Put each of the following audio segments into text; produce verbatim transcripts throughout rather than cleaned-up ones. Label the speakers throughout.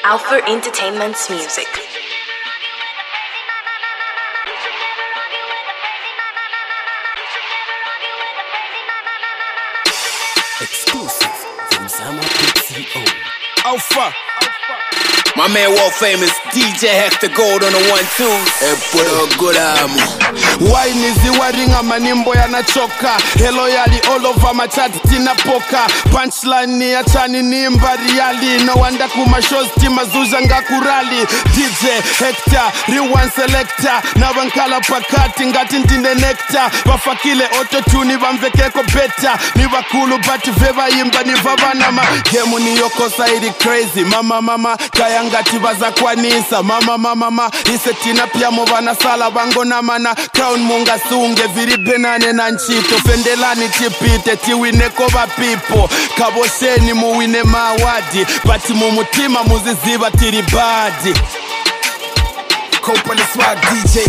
Speaker 1: Alpha Entertainment's music.
Speaker 2: Exclusive from Zama P C O.
Speaker 3: Alpha. My man world famous D J Hector Gold on the one two. Hey, put a good arm.
Speaker 4: Wine is the wedding of manimbo yanachoka. Hello yali all over my chat tina poka. Punchline ni achani ni mbari yali. No wonder kuma shows tima zuja nga kurali. D J Hector, rewind selector. Na wankala pakati ngati ntinde nectar. Wafakile autotune bamvekeko beta. Ni wakulu bati veva imba ni vavanama. Gemu ni yoko saidi crazy. Mama mama kaya ngati baza kwanisa. Mama mama mama isetina pia movana sala bango na mana. Crown munga sunge viri benane na nchito. Fendelani tipite tiwine kova people. Kabosheni muwine mawadi. Bati mumutima muziziba tiribadi.
Speaker 3: Cope on the swag D J.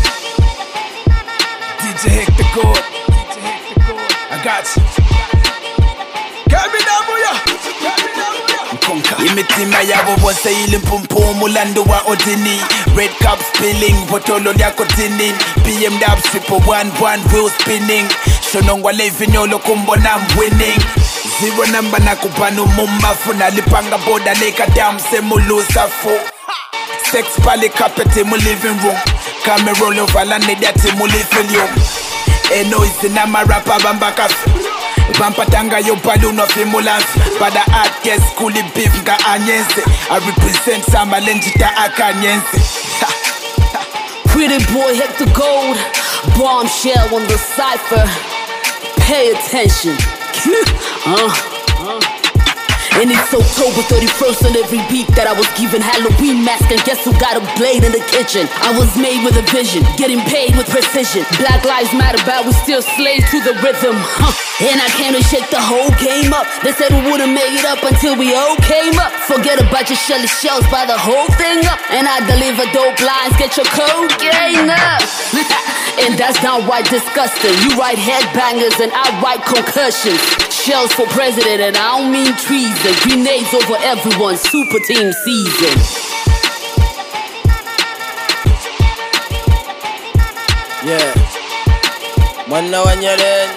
Speaker 3: D J Hector Gold. D J Hector Gold. I got you. Carry down boya. Imitima yabo bose ili mpumpumu lando wa odini. Red cup spilling, botolo lyako tinin. B M W triple one one wheel spinning. Shonongwa levi nyolo kumbo na winning. Zero number na kupanu mumbafu. Nalipanga boda leka dam se mulusa fo. Sex pali carpet in my living room. Camera roll over and that in my living room. E noise na ma rapper bambaka. Bampatanga yo balloon of ambulance. Bada art kes kuli beef nga anyense. I represent sama lenjita akanyense.
Speaker 5: Pretty boy Hector Gold. Bombshell on the cypher. Pay attention. uh, uh. And it's October thirty-first on every beat that I was given Halloween mask, and guess who got a blade in the kitchen? I was made with a vision, getting paid with precision. Black lives matter, but we still slaves to the rhythm, huh? And I came to shake the whole game up. They said we wouldn't make it up until we all came up. Forget about your shelly shells, buy the whole thing up. And I deliver dope lines, get your cocaine up. And that's downright disgusting. You write headbangers and I write concussions. Shells for president and I don't mean treason. Grenades over everyone, super team season.
Speaker 2: Yeah. Mwana wanyarende.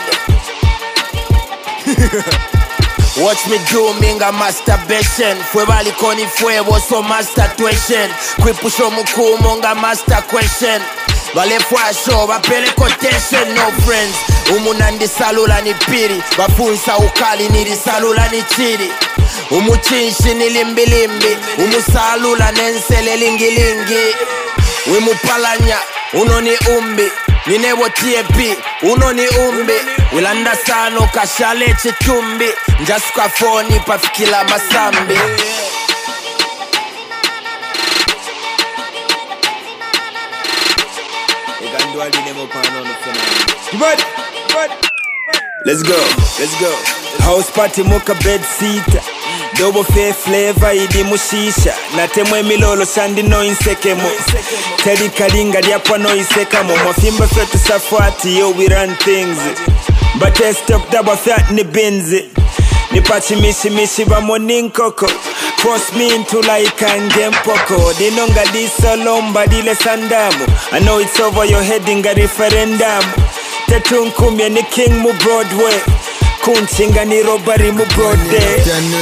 Speaker 3: Watch me do minga masturbation. Fwe balikoni fwe boso masturbation. Kwipusho mukumo nga master question. Bale fwa show bapele quotation. No friends. Umunandi salula ni piri. Bafunsa ukali niri salula ni chiri. Umuchinshi nilimbilimbi. Umusalula nensele lingilingi. Wimupalanya unoni umbi. Ninebo T A P unoni umbi. Wilanda sano kashale chitumbi. Njasuka foni pafikila masambi. You ready? You ready? Let's go, let's go.
Speaker 6: House party moka bed seat. Double fair flavor idi mushisha. Natemwe milolo shandi no insekemo. Teddy karinga diapwa no insekamo. Mwafimba fetu safati yo we run things. But I stock double fat ni binzi. Nipachi mishi mishi ba morning coco. Cross me into like and game poco. Dinonga di solomba dile sandamu. I know it's over your head inga referendum. Tetun kumye ni king mu Broadway. Kunchinga ni robbery mu broad day.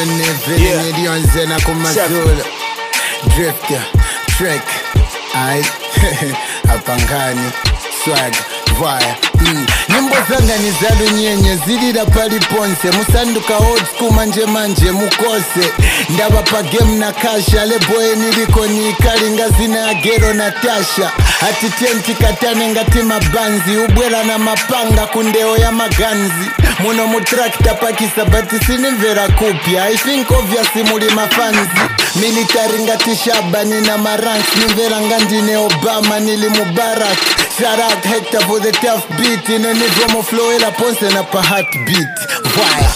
Speaker 7: Drifter, trick, I apangani, swag, via. Mm. Nyimbo zanga ni zalu nyenye zilida pali ponse. Musanduka old school manje manje mukose. Ndaba pa game na kasha. Le boy niliko ni karinga zina gero na tasha. Ati tenti katane ngati mabanzi. Ubwela na mapanga kundeo ya maganzi. Muno mutrakta pakisa bati sinivera kupya. I think obviously muli mafanzi. Military ngati Shabani na maranks. Nivera ngandine Obama nili Mubarak. Shout out Hector for the tough beat. In a nivromo flow ela ponse na pa heartbeat. Vaya.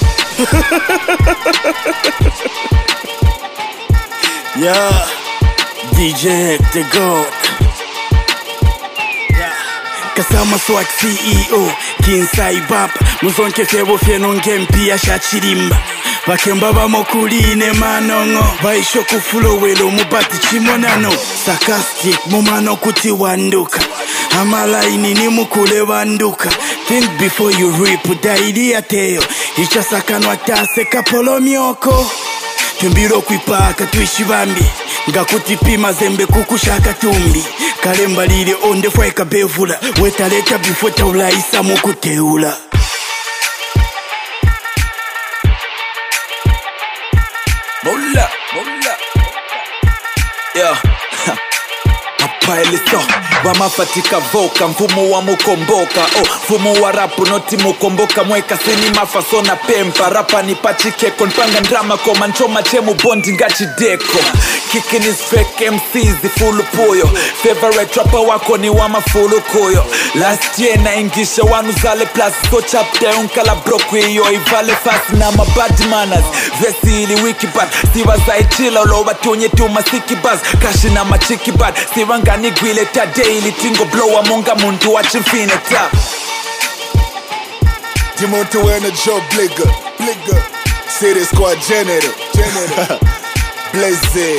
Speaker 2: Yeah. D J Hector Gold. Kasama swag C E O Kinsai Bap Muzonke febo feno ngempi ya shachirimba
Speaker 6: bakemba bamokuline manongo baisho kufulowelo mubati chimonano sarcastic mumano kuti wanduka amalaini ni mukule wanduka think before you rip daidi yateo ichasakanwa tase kapolo myoko tumbiro kwipaka tuishibambi ngakuti pima zembe kukushaka tumbi kalemba lile onde fweka bevula wetaleta before taulaisa mukuteula Mola, mola, yeah. Paeliso, wamafatika voka, mfumo wa mukomboka oh, mfumo wa rapu noti mukomboka mweka sini mafasona pempa rapa ni pachike konpanga ndrama koma nchoma chemu bondi ngachi deko kicking is fake M Cs fulu puyo favorite rapper wako ni wama fulu kuyo last year na ingisha wanu zale plus so chapter unkala broku iyo ivale fast na ma bad manners vesi ili wiki bad siwa zaichila ulo watunye tumasiki buzz kashi na machiki bad siwa ngani gwile ta daily tingo blow amonga mundu wachimfine ta
Speaker 4: Timoto wena Joe Bligger Bligger City Squad Janitor Janitor Blaze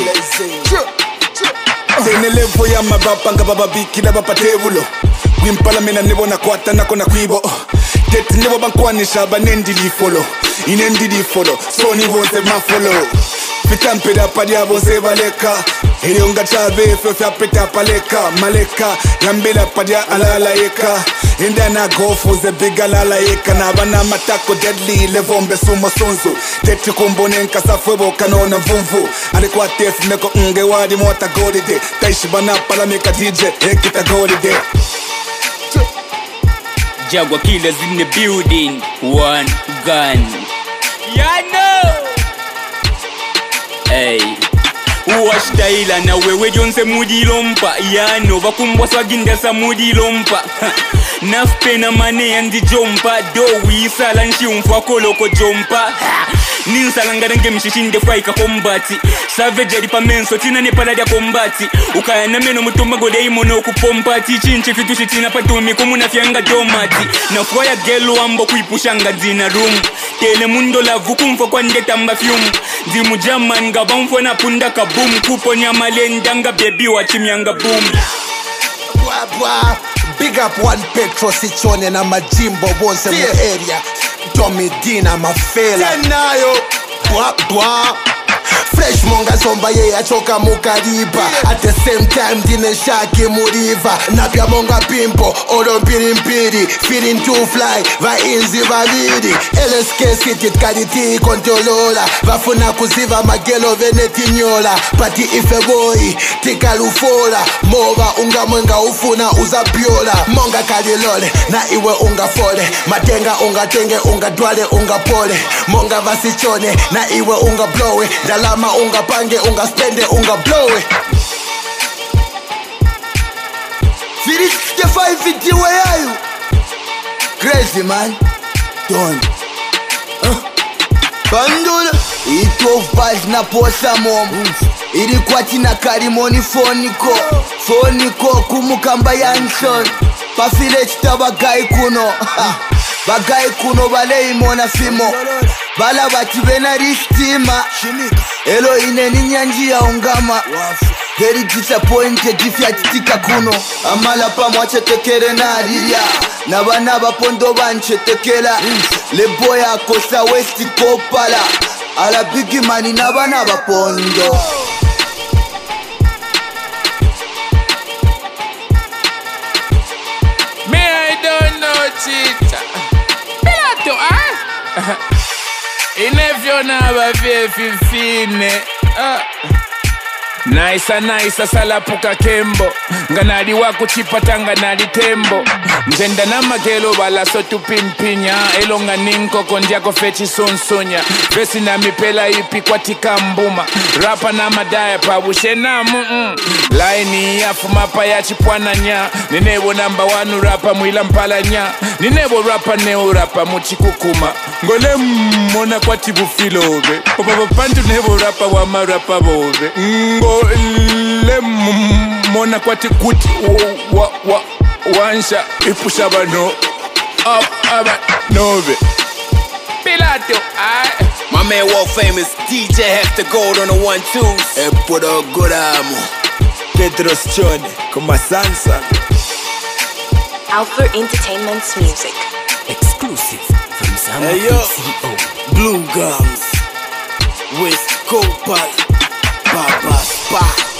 Speaker 4: Tene levo ya mabapa nga bababiki na bapatebulo Wimpala mena nebo na kwata nako na kwibo Tete nebo bankwanisha banendi li follow Inendi li follow So ni vonse ma follow Fitampeda padia vonse baleka Ilionga chabe fefya peta paleka Maleka Yambila padia alala eka Inda na gofu ze biga alala eka Na bana matako deadly levombe sumo sonzo Tete kumbone nkasa fuebo kanona vumvu Alikuwa tefu meko nge wadi mwata golide Taishi bana pala meka D J Ekita golide
Speaker 8: Jaguar killers in the building One gun Yeah no Hey Uwashtaila na wewe jonse mudilompa Yano vakumbwa swagindasa mudilompa Nafpe na mane yandi jompa Do wisala nshimfwa koloko jompa Ninsalangana ngemshishinde fwaika kombati Savage pa menso tina ne pala dia kombati Ukaya na meno mutumba gode imono kupompati Chinche fitu shitina patumi kumuna fianga domati Na fwaya gelu ambo kuipushanga zina room Tele mundo la vukumfo kwa ndeta mbafiumu Zimu jaman nga bamfo na punda kaboom Kupo nyama lendanga baby wachimianga boom
Speaker 9: Bwa bwa Big up one Petro Sichone na majimbo bonse mu area Tommy Dina mafela Tenayo Bwa bwa Fresh monga zomba ye ya choka mukariba At the same time dine shaki muriva Napia monga pimpo Olo mpiri mpiri Feeling to fly Va inzi validi L S K City tkaditi kontolola Vafuna kuziva magelo veneti nyola Pati ife boy Tika lufola Mova unga mwenga ufuna uzabiola Monga kalilole Na iwe unga fole Matenga unga tenge unga dwale unga pole Monga vasichone Na iwe unga blowe Dalama unga pange unga spende unga blowe Finish the five fifty where are you? Crazy man Done uh. Bandula twelve bars na posa momo Ilikuwa tina karimoni foniko Foniko kumukamba Yanson Pafile chita bagai kuno Bagai kuno bale imona fimo Bala bati bena ristima Elo ineni nyanji ya ungama Very disappointed if ya titika kuno Amala pa mwache tekere na riria Na bana bapondo banche tekela Le boya kosa westi kopala Ala bigi mani na bana bapondo
Speaker 10: Me I don't know cheater Pilato ah Inevyo na bavye fifine ah. Naisa naisa salapuka kembo Nganali wako chipatanga nali tembo Mzenda na magelo bala sotu pimpinya Elonga ninko kondiako fechi sonsonya Vesi na mipela ipi kwa tika mbuma Rapa na madaya pabushe na mm Laini ya fumapa ya chipwana nya Ninebo namba wanu rapa mwila mpala nya Ninebo rapa neo rapa muchikukuma Ngole mona kwa tibu filobe Papa pantu nebo rapa wama rapa bobe Ngole mona kwa tikuti wa wa wansha ipusha bano Ab aba nove Pilato ah
Speaker 3: My man world famous D J Hector Gold on the one twos.
Speaker 6: E put a good amo. Pedro Stone, come a sansa.
Speaker 1: Alpha Entertainment's music.
Speaker 2: Exclusive from Zama
Speaker 3: Hey yo,
Speaker 2: C O.
Speaker 3: Blue Gums, West Coast, Baba Spa.